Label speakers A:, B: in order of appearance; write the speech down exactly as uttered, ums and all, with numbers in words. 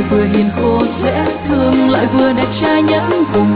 A: vừa hiền khô dễ thương lại vừa đẹp trai nhẫn cùng